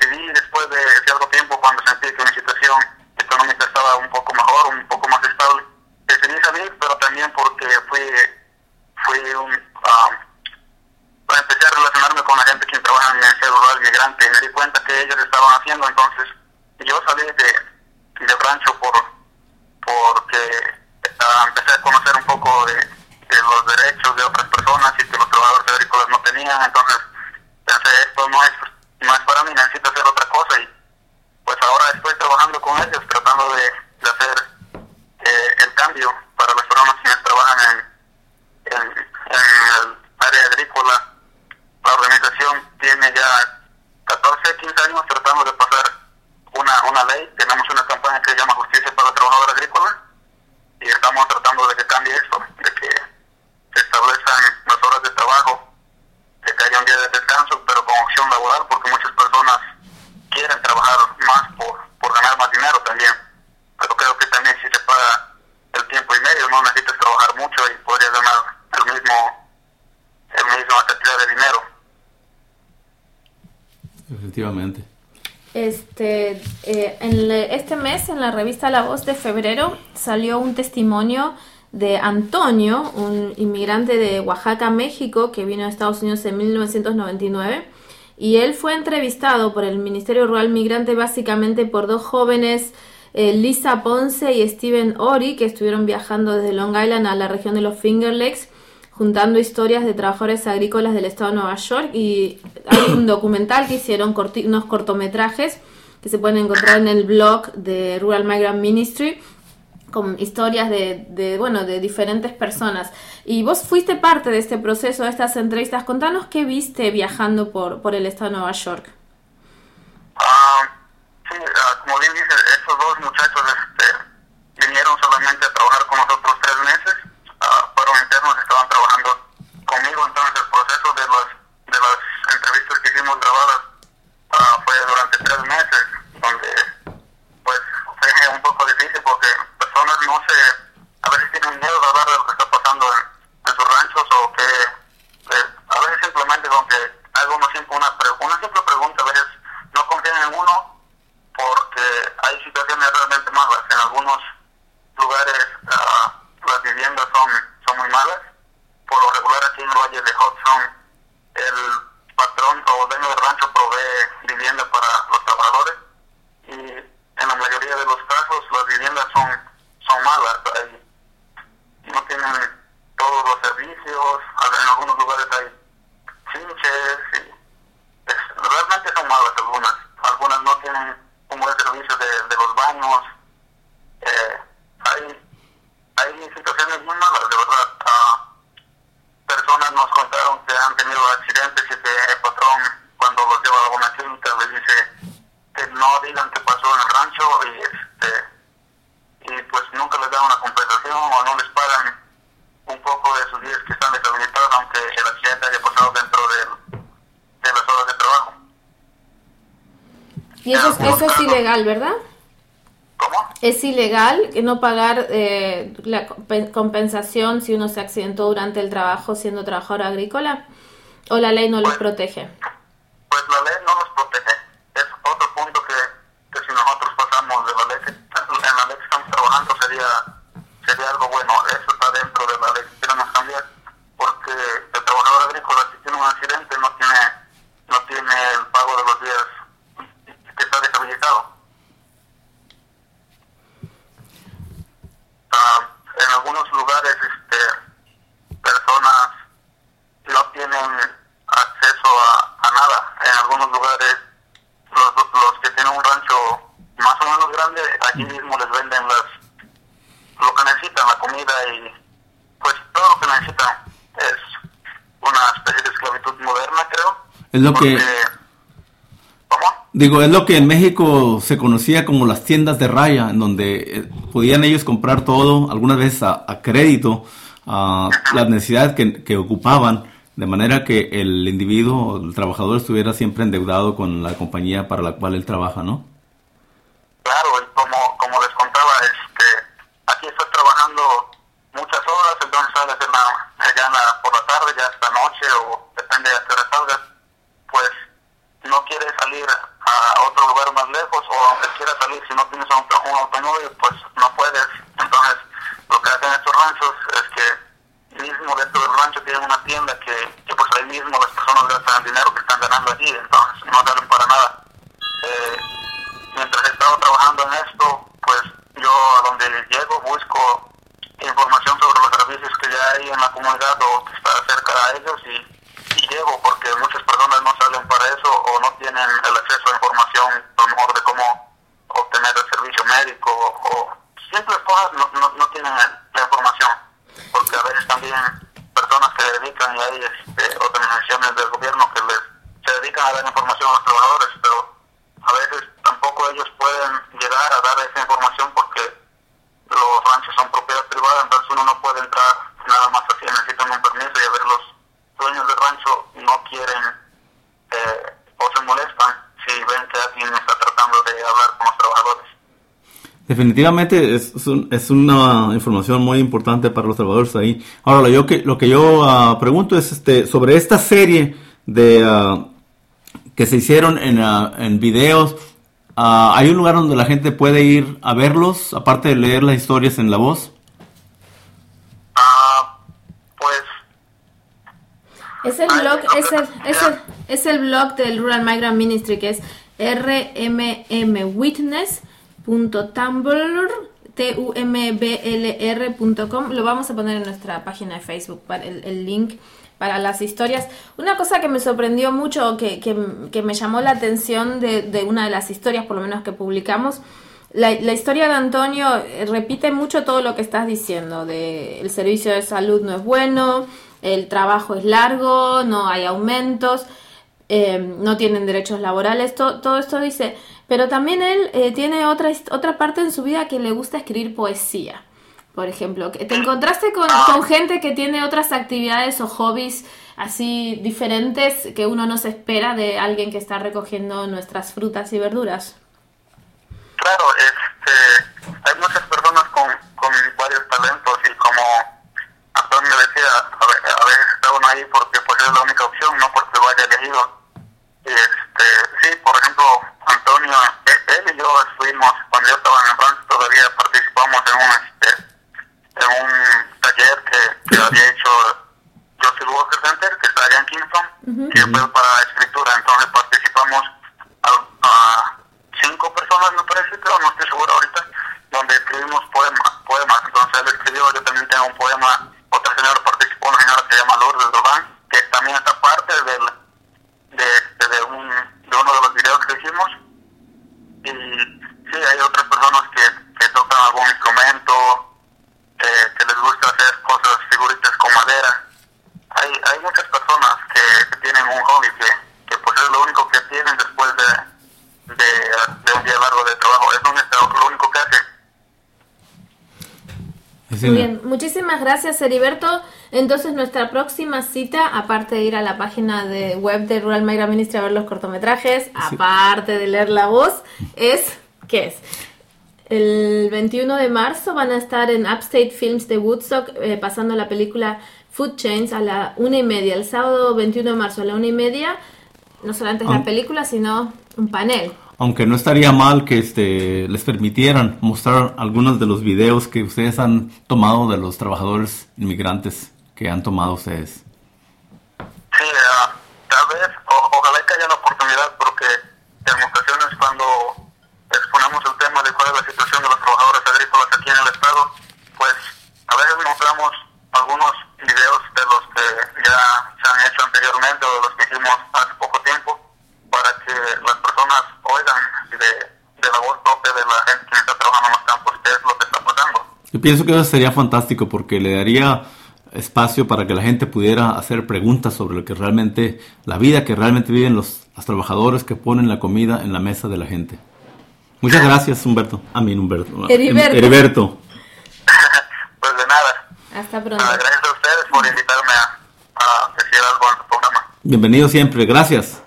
rancho por porque uh, empecé a conocer un poco de, de los derechos de otras personas y que los trabajadores agrícolas no tenían. Entonces pensé, esto no es, no es para mí, necesito hacer otra cosa, y pues ahora estoy trabajando con ellos, tratando de, de hacer eh, el cambio para las personas que trabajan en, en, en el área agrícola. La organización tiene ya catorce, quince años tratando de pasar una, una ley. Tenemos una campaña que se llama Justicia para el Trabajador Agrícola, y estamos tratando de que cambie esto, de que se establezcan las horas de trabajo, de que haya un día de descanso, pero con opción laboral, porque muchas personas quieren trabajar más por, por ganar más dinero también. Pero creo que también si se paga el tiempo y medio, no necesitas trabajar mucho y podrías ganar el mismo, el mismo cantidad de dinero. Efectivamente. Este, eh, en le, este mes en la revista La Voz de febrero salió un testimonio de Antonio, un inmigrante de Oaxaca, México, que vino a Estados Unidos en mil novecientos noventa y nueve, y él fue entrevistado por el Ministerio Rural Migrante básicamente por dos jóvenes, eh, Lisa Ponce y Steven Ori, que estuvieron viajando desde Long Island a la región de los Finger Lakes, juntando historias de trabajadores agrícolas del estado de Nueva York. Y hay un documental que hicieron, corti- unos cortometrajes que se pueden encontrar en el blog de Rural Migrant Ministry, con historias de, de, bueno, de diferentes personas. Y vos fuiste parte de este proceso, de estas entrevistas. Contanos qué viste viajando por, por el estado de Nueva York. Uh, sí, uh, como bien dice, estos dos muchachos este, vinieron solamente a trabajar con nosotros tres meses. Uh, fueron internos, estaban trabajando conmigo. Entonces el proceso de, los, de las entrevistas que hicimos grabadas uh, fue durante tres meses, donde pues fue un poco difícil porque personas no se, a veces tienen miedo de hablar de lo que está pasando en, en sus ranchos, o que eh, a veces simplemente con que haga uno simple, una, pre- una simple pregunta, a veces no confían en uno porque hay situaciones realmente malas. En algunos lugares uh, las viviendas son, son muy malas. Por lo regular aquí en el Valle de Hudson el patrón o dueño del rancho provee vivienda para los trabajadores, y en la mayoría de los casos las viviendas son, son malas, hay, no tienen todos los servicios, en algunos lugares hay chinches, y es, realmente son malas algunas, algunas no tienen un buen servicio de, de los baños, eh, hay, hay situaciones muy malas, de verdad. Uh, personas nos contaron que han tenido accidentes y que el patrón, cuando los lleva a una clínica, les dice que no digan qué pasó en el rancho, y este y pues nunca les dan una compensación o no les pagan un poco de sus días que están deshabilitados, aunque el accidente haya pasado dentro de, de las horas de trabajo. Y eso, es, eso es ilegal, ¿verdad? ¿Cómo? ¿Es ilegal no pagar eh, la compensación si uno se accidentó durante el trabajo siendo trabajador agrícola? ¿O la ley no los pues, protege? Pues la ley no los protege. Es otro punto que, que si nosotros pasamos de la ley que, en la ley que estamos trabajando sería sería algo bueno. Eso está dentro de la ley que queremos cambiar, porque el trabajador agrícola, si tiene un accidente, no tiene no tiene el pago de los días que está deshabilitado. Uh, en algunos lugares este, personas no tienen acceso a, a nada. En algunos lugares los, los que tienen un rancho más o menos grande, allí mismo les venden las lo que necesitan, la comida, y pues todo lo que necesitan. Es una especie de esclavitud moderna, creo. Es lo porque, que... ¿Cómo? Digo, es lo que en México se conocía como las tiendas de raya, en donde eh, podían ellos comprar todo, algunas veces a, a crédito, a las necesidades que, que ocupaban, de manera que el individuo, el trabajador, estuviera siempre endeudado con la compañía para la cual él trabaja, ¿no? Claro, y como, como les contaba, este, aquí estoy trabajando muchas horas, entonces sales en la, ya en la, por la tarde, ya hasta noche, o depende de qué hora salgas, pues no quieres salir a otro lugar más lejos, o aunque quieras salir, si no tienes un, un automóvil, pues no puedes. Entonces lo que hacen estos ranchos es que mismo dentro del rancho tienen una tienda que, que pues ahí mismo las personas gastan el dinero que están ganando allí, entonces no salen para nada. Eh, mientras he estado trabajando en esto, pues comunidad o que está cerca a ellos y, y llego, porque muchas personas no salen para eso o no tienen el acceso a información, a lo mejor de cómo obtener el servicio médico o simples cosas, no, no, no tienen la información, porque a veces también personas que se dedican, y hay este, organizaciones del gobierno que les se dedican a dar información a los trabajadores, pero a veces tampoco ellos pueden llegar a dar esa información porque los ranchos son propiedad privada, entonces uno no puede entrar nada más así, necesitan un permiso, y a ver, los dueños del rancho no quieren eh, o se molestan si ven que alguien está tratando de hablar con los trabajadores. Definitivamente es, es, un, es una información muy importante para los trabajadores ahí. Ahora, lo, yo que, lo que yo uh, pregunto es este sobre esta serie de uh, que se hicieron en, uh, en videos. Uh, ¿Hay un lugar donde la gente puede ir a verlos, aparte de leer las historias en la voz? Ah, pues... Es el blog, es el, es el, es el blog del Rural Migrant Ministry, que es r m m witness punto tumblr punto com. Lo vamos a poner en nuestra página de Facebook, para el, el link para las historias. Una cosa que me sorprendió mucho, que, que, que me llamó la atención de, de una de las historias, por lo menos que publicamos, la, la historia de Antonio repite mucho todo lo que estás diciendo, de el servicio de salud no es bueno, el trabajo es largo, no hay aumentos, eh, no tienen derechos laborales, to, todo esto dice, pero también él eh, tiene otra, otra parte en su vida que le gusta escribir poesía. Por ejemplo, ¿te encontraste con, con gente que tiene otras actividades o hobbies así diferentes que uno no se espera de alguien que está recogiendo nuestras frutas y verduras? Claro, este, hay muchas personas con, con varios talentos y como Antonio decía, a veces está uno ahí porque pues es la única opción, no porque lo haya elegido. Y este, sí, por ejemplo, Antonio, él y yo estuvimos, cuando yo estaba en el rancho, todavía participamos en un... Este, en un taller que, que había hecho Joseph Walker Center, que está allá en Kingston, uh-huh. que fue para escritura. Entonces participamos a, a cinco personas, me parece, pero no estoy seguro ahorita, donde escribimos poemas. poemas. Entonces él escribió, yo también tengo un poema, otra señora participó, una señora que se llama Lourdes Durán, que también está parte del, de, de, de, un, de uno de los videos que hicimos. Y sí, hay otras personas que, que tocan algún instrumento, Eh, que les gusta hacer cosas, figuritas con madera. Hay hay muchas personas que, que tienen un hobby que, que pues es lo único que tienen después de, de, de un día largo de trabajo. Es lo único que hacen. Muy bien, muchísimas gracias, Heriberto. Entonces nuestra próxima cita, aparte de ir a la página de web de Rural Migrant Ministry a ver los cortometrajes, sí. aparte de leer la voz, es, ¿qué es? El veintiuno de marzo van a estar en Upstate Films de Woodstock eh, pasando la película Food Chains a la una y media. El sábado veintiuno de marzo a la una y media, no solamente es la película, sino un panel. Aunque no estaría mal que este les permitieran mostrar algunos de los videos que ustedes han tomado de los trabajadores inmigrantes que han tomado ustedes. Sí, uh, tal vez, o, ojalá que haya la oportunidad, porque en ocasiones cuando exponemos el tema de cuál es la situación de los trabajadores agrícolas aquí en el estado, pues a veces mostramos algunos videos de los que ya se han hecho anteriormente o de los que hicimos hace poco tiempo, para que las personas oigan de, de la voz propia de la gente que está trabajando en los campos qué es lo que está pasando. Yo pienso que eso sería fantástico porque le daría espacio para que la gente pudiera hacer preguntas sobre lo que realmente, la vida que realmente viven los, los trabajadores que ponen la comida en la mesa de la gente. Muchas gracias, Humberto. A mí, Humberto. Heriberto. Heriberto. Pues de nada. Hasta pronto. Ah, gracias a ustedes por invitarme a, a decir algo en tu programa. Bienvenido siempre. Gracias.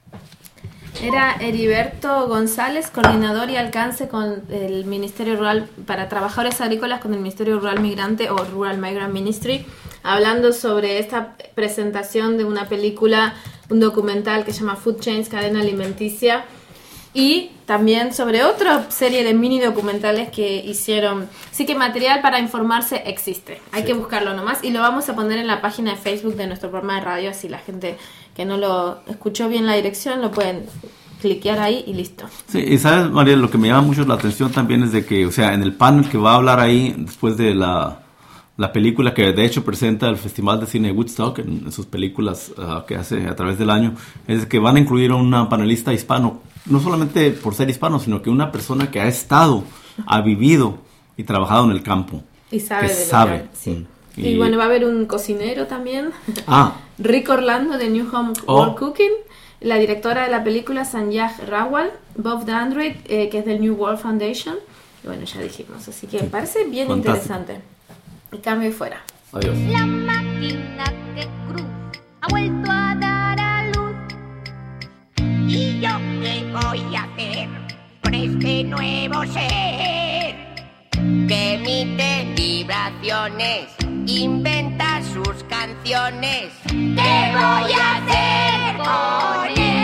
Era Heriberto González, coordinador y alcance con el Ministerio Rural para Trabajadores Agrícolas con el Ministerio Rural Migrante o Rural Migrant Ministry, hablando sobre esta presentación de una película, un documental que se llama Food Chains, Cadena Alimenticia, y también sobre otra serie de mini documentales que hicieron. Así que material para informarse existe, hay sí. que buscarlo nomás, y lo vamos a poner en la página de Facebook de nuestro programa de radio, así la gente que no lo escuchó bien la dirección lo pueden cliquear ahí y listo. Sí, y sabes, María, lo que me llama mucho la atención también es de que, o sea, en el panel que va a hablar ahí después de la la película que de hecho presenta el Festival de Cine de Woodstock en, en sus películas uh, que hace a través del año, es que van a incluir a una panelista hispano, no solamente por ser hispano, sino que una persona que ha estado, ha vivido y trabajado en el campo. Y sabe que de lo sabe. que- sí. Y- Y, bueno, va a haber un cocinero también. Ah, Rick Orlando de New Home Oh. World Cooking. La directora de la película, Sanjay Rawal. Bob Dandridge, eh, que es del New World Foundation. Y bueno, ya dijimos. Así que me parece bien Fantástico. interesante. Y cambio y fuera. adiós. La máquina que cruz ha vuelto a dar a luz. ¿Y yo qué voy a hacer con este nuevo ser? Que emite vibraciones, inventa sus canciones. ¿Qué voy a hacer con él?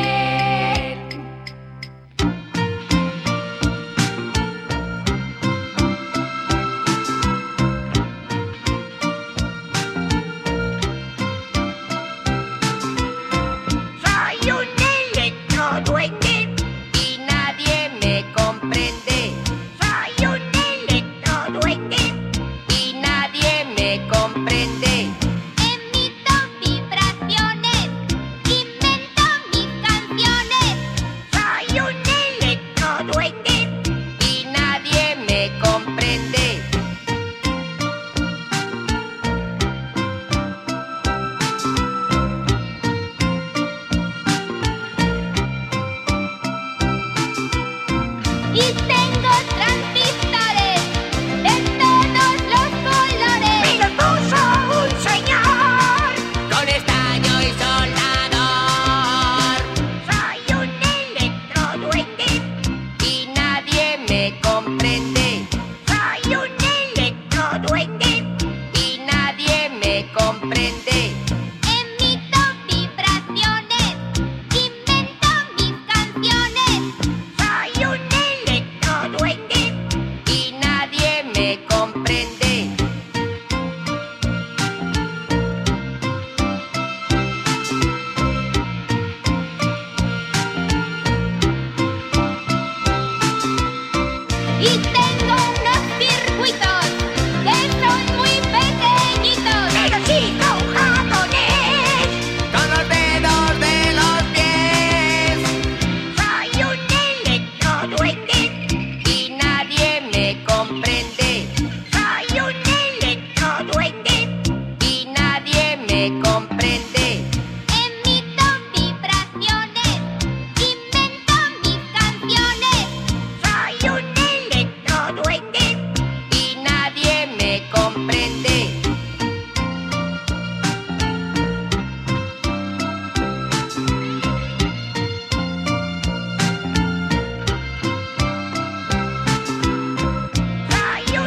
Soy un electroduende y nadie me comprende. Soy un electroduende y nadie me comprende. Emito vibraciones, invento mis canciones. Soy un electroduende y nadie me comprende. Y tengo transistores de todos los colores. Pero tú sos un señor con estaño y soldador. Soy un electroduende y nadie me comprende. Soy un electroduende y nadie me comprende. Emito vibraciones, invento mis canciones. Soy un electroduende y nadie me comprende. Y tengo unos circuitos que son muy pequeñitos. Pero sí son japonés con los dedos de los pies. Soy un electroduende y nadie me comprende. Soy un electroduende y nadie me comprende. Emito vibraciones, invento mis canciones. Soy un electroduende y nadie me comprende. Soy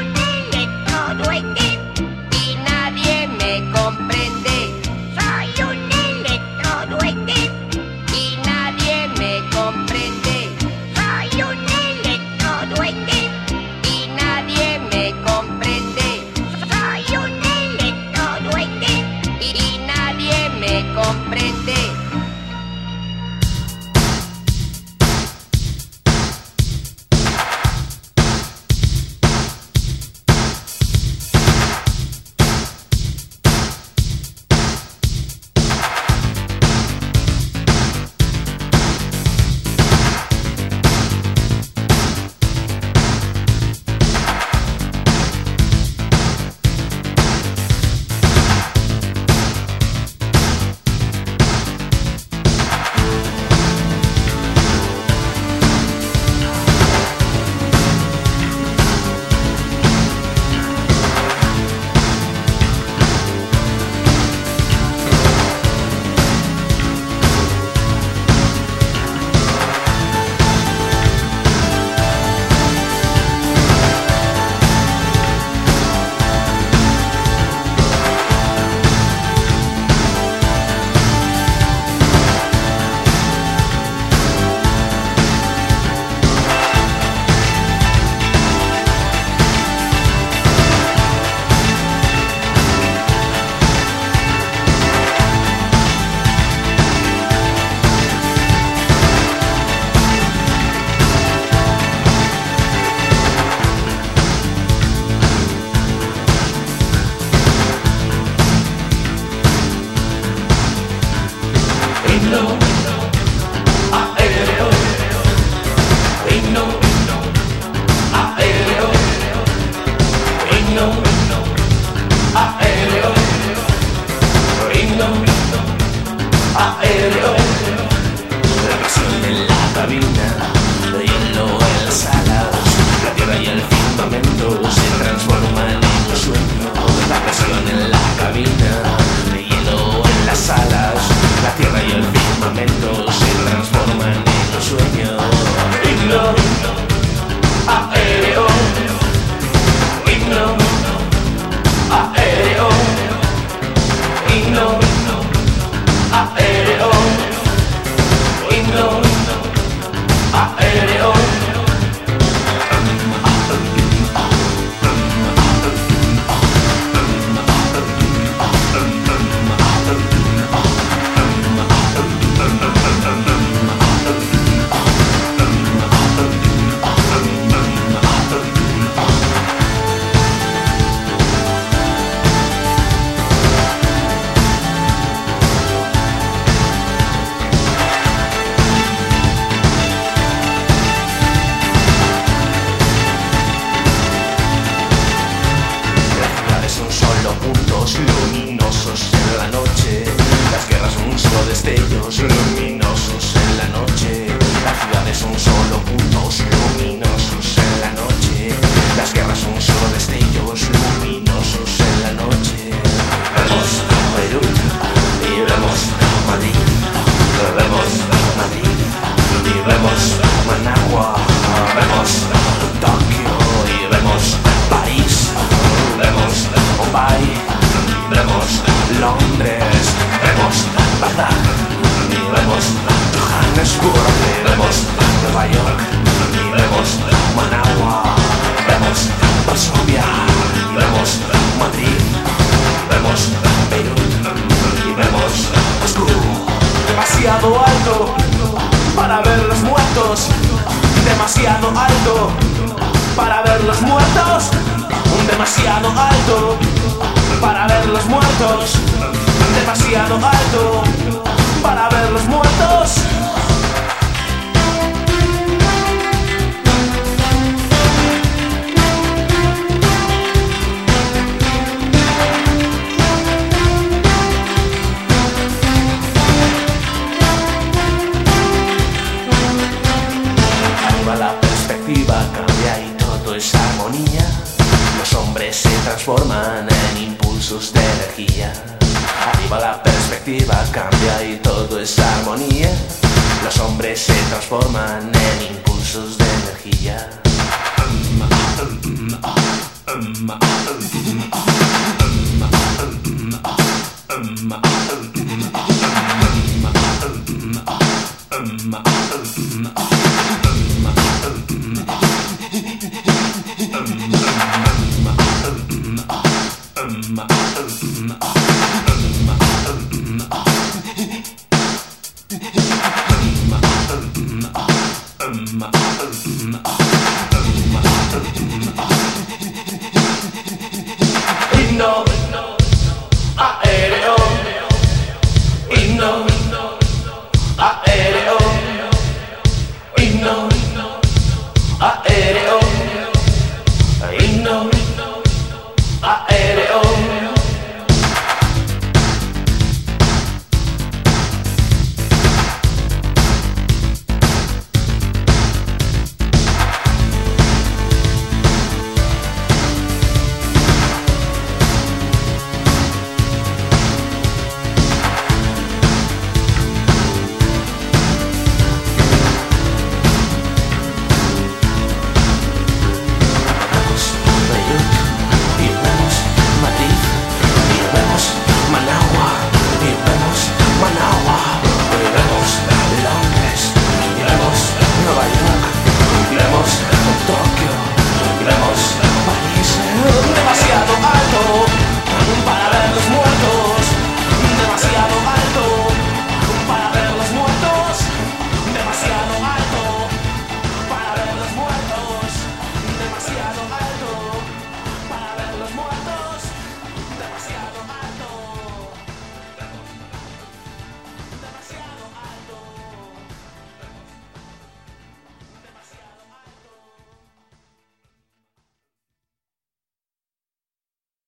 destellos luminosos en la noche. Las ciudades son solo puntos luminosos en la noche. Las guerras son solo destellos luminosos en la noche. Vemos Beirut y vemos Madrid. Vemos Madrid y vemos Managua. Vemos Tokio y vemos París. Vemos Bombay, vemos Londres, vemos Bagdad y vemos Johannesburg, y vemos Nueva York y vemos Managua, vemos Varsovia y vemos Madrid, vemos Beirut y vemos Moscú. Demasiado alto para ver los muertos, demasiado alto para ver los muertos, demasiado alto para ver los muertos, demasiado alto para ver los muertos. Arriba la perspectiva cambia y todo es armonía. Los hombres se transforman en impulsos de energía. Arriba la perspectiva cambia y todo es armonía. Los hombres se transforman en impulsos de energía. Um,